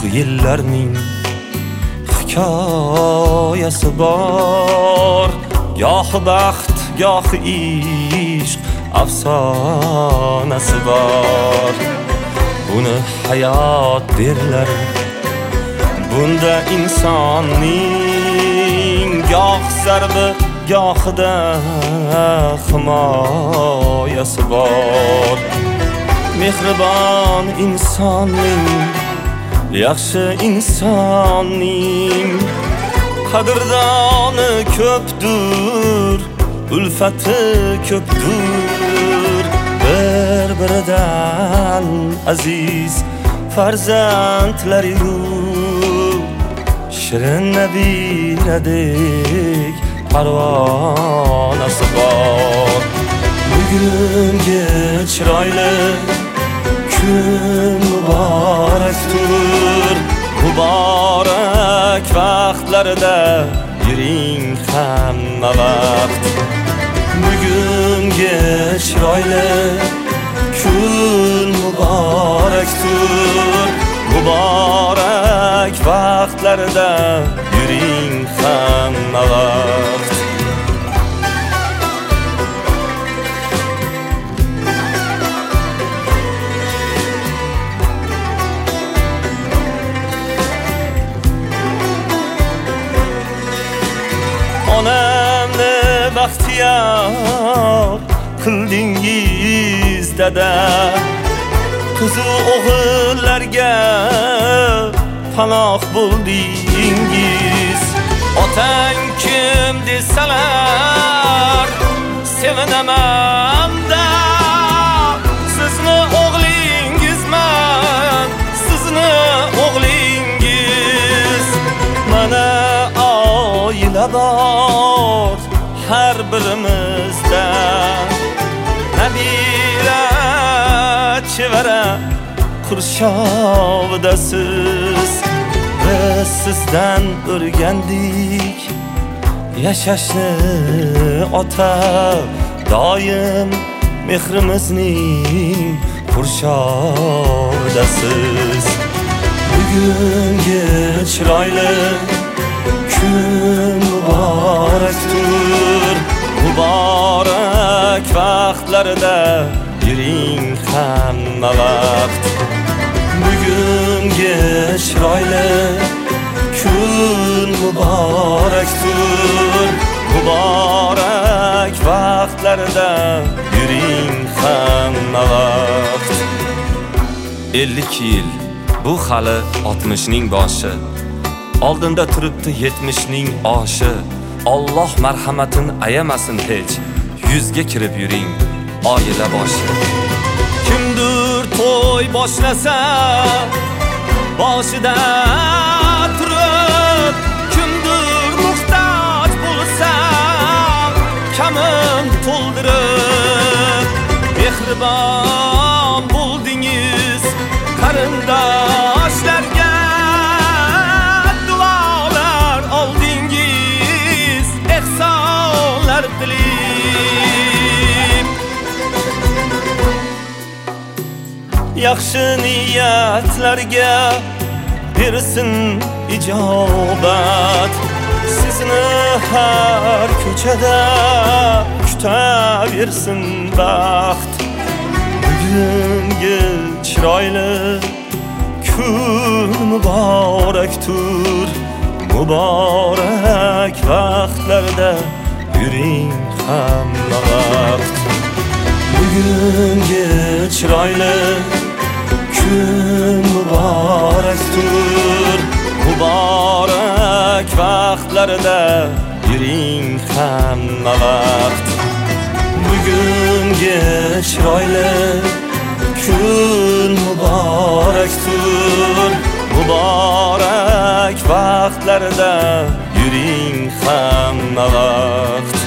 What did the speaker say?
yillarning hikoyasi bor. Gohi baxt, gohi ishq afsonasi bor. Buni hayot derlar. Bunda insonning goh zarbi, gohida himoyasi bor. Mehribon insonning, yaxshi insonning qadrdoni ko'pdir, ulfati ko'pdir. Bir-biridan aziz farzandlari shirin nabiradek parvonasi bor. Bugungi chiroyli kun muborakdir. Muborak vaqtlarida yuring hamma vaqt. Bugungi chiroyli kun muborakdir. Muborak vaqtlarida yuring hamma vaqt. Onamni baxtiyor qildingiz dada. Qizu o'g'illarga panoh bo'ldingiz. Otang kim desalar sevinaman-da. Sizni o'g'lingizman, sizni o'g'lingiz. Mana oila bor har birimizda. Nabira chevara qurshovidasiz. Biz sizdan o'rgandik yashashni ota. Doim mehrimizning qurshovidasiz. Bugungi chiroyli kun muborakdir. Muborak vaqtlarida yuring hamma vaqt. Bugungi chiroyli kun muborakdir. Muborak vaqtlarida yuring hamma vaqt. 50 yil bu hali 60ning boshi. Oldinda turibdi 70ning oshi. Alloh marhamatin ayamasin hech. 100ga kirib yuring oila boshi. Kimdir to'y boshlasa boshida turib, kimdir muhtoj bo'lsa kamin to'ldirib. Mehribon bo'ldingiz qarindoshlarga, duolar oldingiz ehsonlar tilib. Yaxshi niyatlarga bersin ijobat. Sizni har ko'chada kutaversin baxt. Bugungi chiroyli kun muborakdir. Muborak vaqtlarda yuring hamma vaqt. Bugungi chiroyli kun muborakdir. Muborak vaqtlarida yuring hamma vaqt. Bugungi chiroyli kun muborakdir. Muborak vaqtlarida yuring hamma vaqt.